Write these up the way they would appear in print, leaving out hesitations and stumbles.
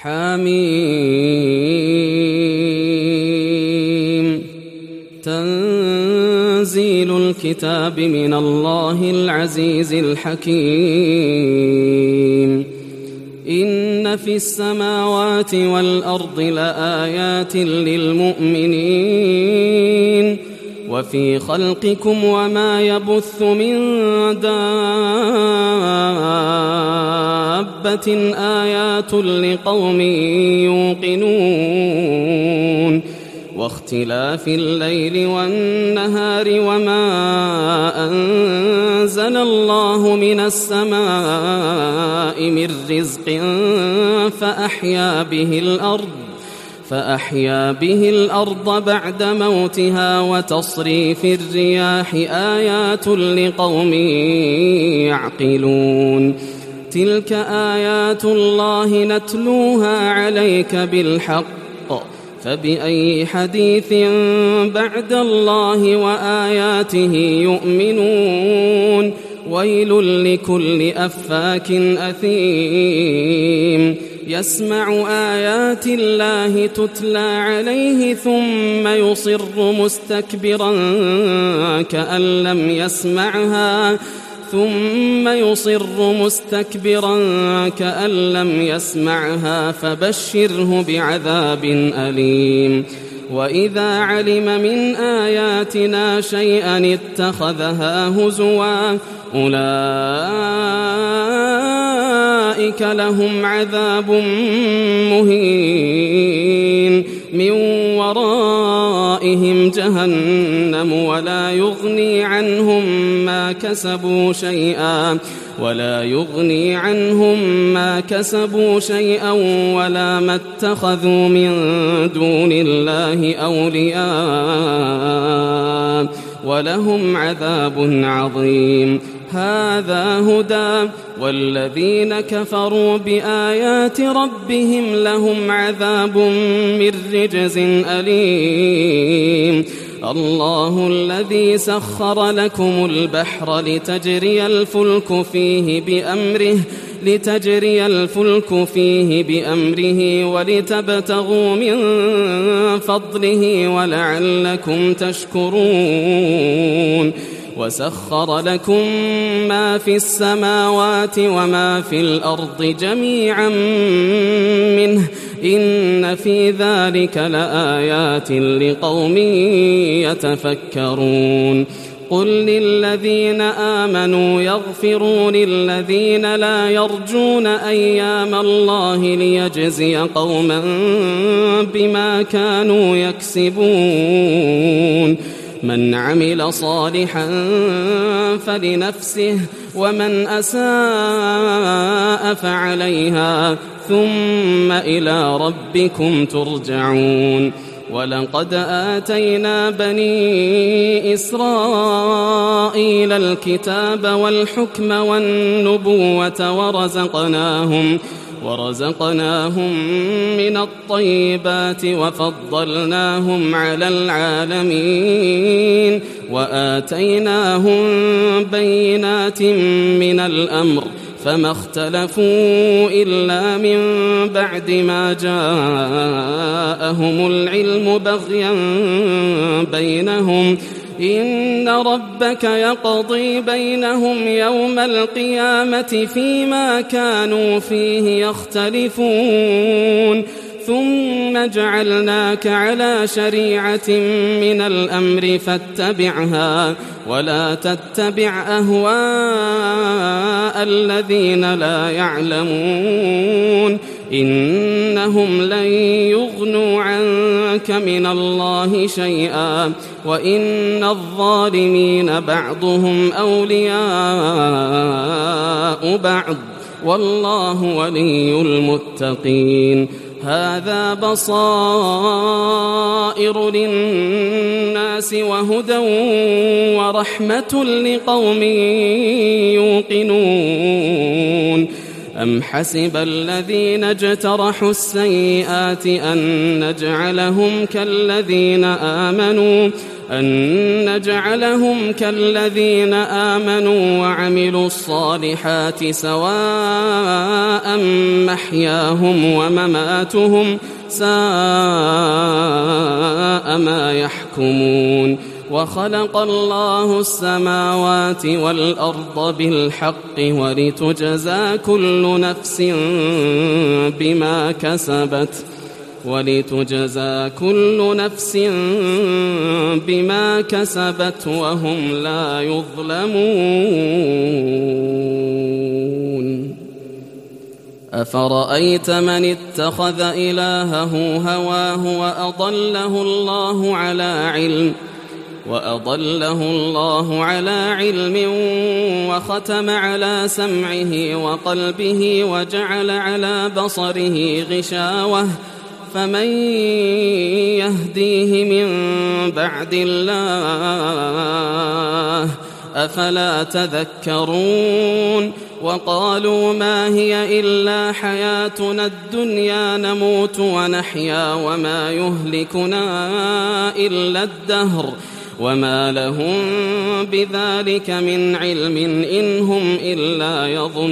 حميم. تنزيل الكتاب من الله العزيز الحكيم. إن في السماوات والأرض لآيات للمؤمنين وفي خلقكم وما يبث من دابة آيات لقوم يوقنون واختلاف الليل والنهار وما أنزل الله من السماء من رزق فأحيا به الأرض بعد موتها وتصريف الرياح آيات لقوم يعقلون. تلك آيات الله نتلوها عليك بالحق فبأي حديث بعد الله وآياته يؤمنون. ويل لكل أفاك أثيم يسمع آيات الله تتلى عليه ثم يصر مستكبرا كأن لم يسمعها فبشره بعذاب أليم. وإذا علم من آياتنا شيئا اتخذها هزوا أولئك لهم عذاب مهين من ورائهم جهنم ولا يغني عنهم ما كسبوا شيئا ولا ما اتخذوا من دون الله أولياء ولهم عذاب عظيم. هذا هدى والذين كفروا بآيات ربهم لهم عذاب من رجز أليم. الله الذي سخر لكم البحر لتجري الفلك فيه بأمره ولتبتغوا من فضله ولعلكم تشكرون. وسخر لكم ما في السماوات وما في الأرض جميعا منه إن في ذلك لآيات لقوم يتفكرون. قل للذين آمنوا يغفروا للذين لا يرجون أيام الله ليجزي قوما بما كانوا يكسبون. من عمل صالحا فلنفسه ومن أساء فعليها ثم إلى ربكم ترجعون. ولقد آتينا بني إسرائيل الكتاب والحكم والنبوة ورزقناهم من الطيبات وفضلناهم على العالمين وآتيناهم بينات من الأمر فما اختلفوا إلا من بعد ما جاءهم العلم بغيا بينهم إن ربك يقضي بينهم يوم القيامة فيما كانوا فيه يختلفون. ثم جعلناك على شريعة من الأمر فاتبعها ولا تتبع أهواء الذين لا يعلمون إنهم لن يغنوا عنك من الله شيئا وإن الظالمين بعضهم أولياء بعض والله ولي المتقين. هذا بصائر للناس وهدى ورحمة لقوم يوقنون. أم حسب الذين اجترحوا السيئات أن نجعلهم كالذين آمنوا أن نجعلهم كالذين آمنوا وعملوا الصالحات سواء محياهم ومماتهم ساء ما يحكمون وخلق الله السماوات والأرض بالحق ولتجزى كل نفس بما كسبت وهم لا يظلمون أفرأيت من اتخذ إلهه هواه وأضله الله على علم وختم على سمعه وقلبه وجعل على بصره غشاوة فمن يهديه من بعد الله أفلا تذكرون وقالوا ما هي إلا حياتنا الدنيا نموت ونحيا وما يهلكنا إلا الدهر وما لهم بذلك من علم إن هم إلا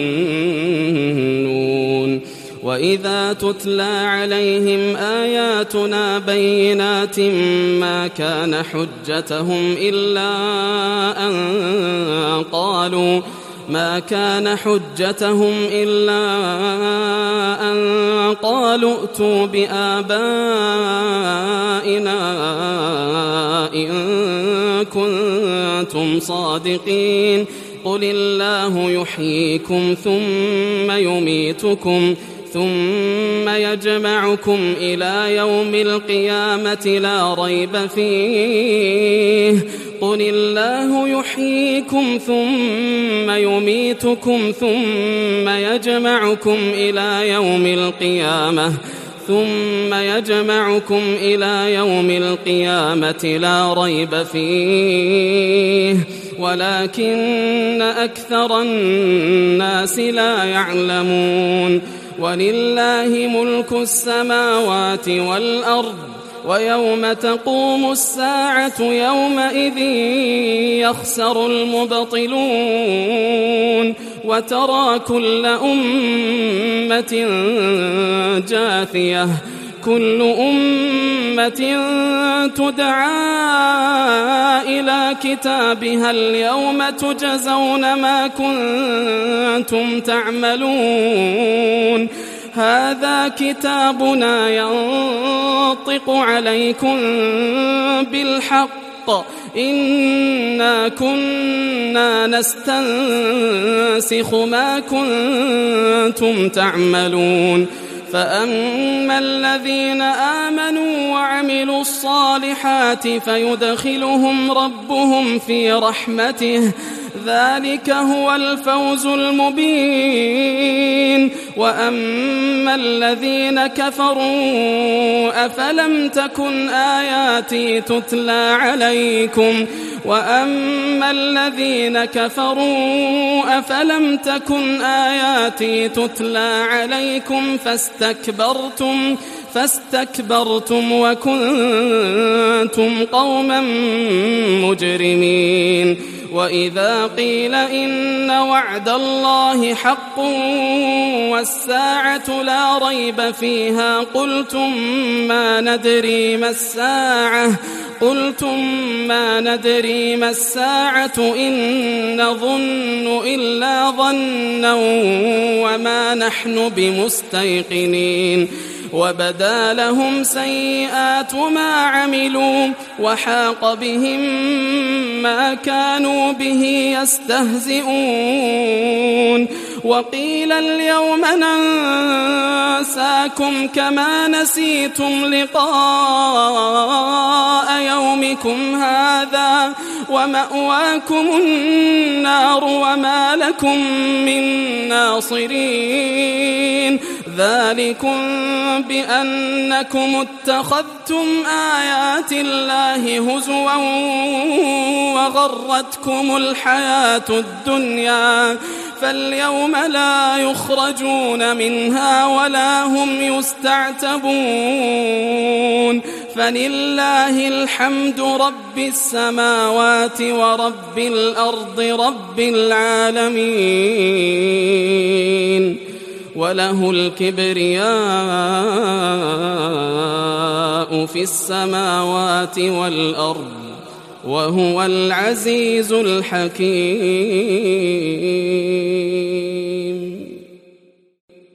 يظنون وإذا تتلى عليهم آياتنا بينات ما كان حجتهم إلا أن قالوا ائتوا بآبائنا إن كنتم صادقين قل الله يحييكم ثم يجمعكم إلى يوم القيامة لا ريب فيه قل الله يحييكم ثم يميتكم ثم يجمعكم إلى يوم القيامة لا ريب فيه ولكن أكثر الناس لا يعلمون ولله ملك السماوات والأرض ويوم تقوم الساعة يومئذ يخسر المبطلون وترى كل أمة جاثية كل أمة تدعى إلى كتابها اليوم تجزون ما كنتم تعملون هذا كتابنا ينطق عليكم بالحق إنا كنا نستنسخ ما كنتم تعملون فأما الذين آمنوا وعملوا الصالحات فيدخلهم ربهم في رحمته ذلك هو الفوز المبين وأما الذين كفروا أفلم تكن آياتي تتلى عليكم فاستكبرتم وكنتم قوما مجرمين وإذا قيل إن وعد الله حق والساعة لا ريب فيها قلتم ما ندري ما الساعة إن نظن إلا ظنا وما نحن بمستيقنين وبدا لهم سيئات ما عملوا وحاق بهم ما كانوا به يستهزئون وقيل اليوم ننساكم كما نسيتم لقاء يومكم هذا ومأواكم النار وما لكم من ناصرين ذلكم بأنكم اتخذتم آيات الله هزوا وغرتكم الحياة الدنيا فاليوم لا يخرجون منها ولا هم يستعتبون فلله الحمد رب السماوات ورب الأرض رب العالمين وله الكبرياء في السماوات والأرض وهو العزيز الحكيم.